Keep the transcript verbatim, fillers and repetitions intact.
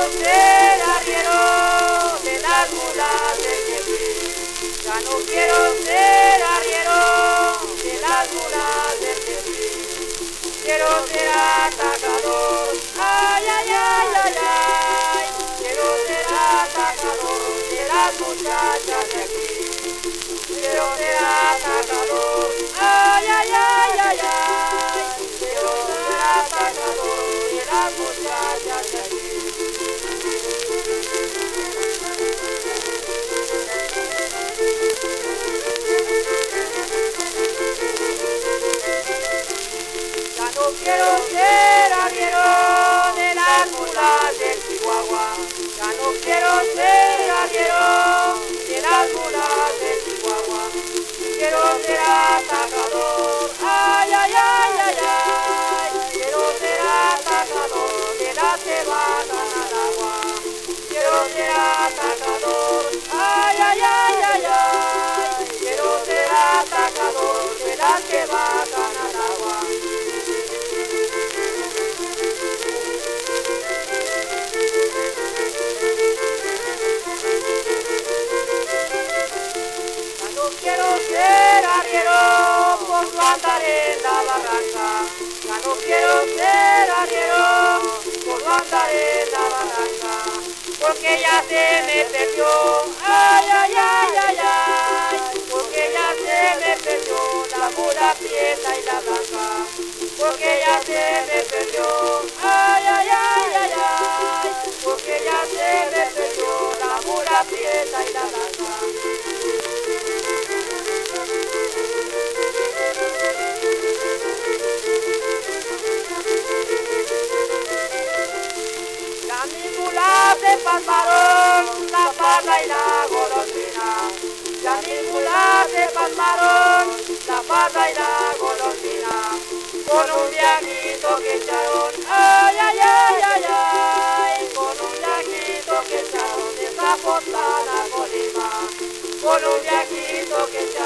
ser arriero de las mulas del Tepic. Ya no quiero ser arriero de las mulas del Tepic. Quiero ser atacador, ay, ay, ay, ay, ay. Quiero ser atacador de las muchachas de aquí. Quiero ser atacador, ay, ay, ay, ay, ay. Quiero ser atacador de las muchachas de aquí. Ya no quiero ser arriero de las mulas del Chihuahua. Ya no quiero ser arriero de las mulas del Chihuahua. Quiero ser atacador, ay, ay, ay, ay, ay. Quiero ser atacador de las que bajan al agua. Quiero ser atacador, ay, ay, ay, ay, ay. Quiero ser atacador de las que bajan al agua. No quiero ser arriero por no andar en la barranca. Ya no quiero ser arriero por no andar en la barranca. Porque ya se me perdió, ay, ay, ay, ay, ay. Porque ya se me perdió la mula prieta y la blanca. Porque ya se me perdió, ay, ay, ay, ay, ay. Porque ya se me perdió la mula prieta y la blanca. Ya mis mulas se palmaron la parda y la golondrina. Ya mis mulas se palmaron la parda y la golondrina. Con un viajito que echaron, ay, ay, ay, ay, ay. Con un viajito que echaron de Zapotlán a Colima. Con un viajito que echaron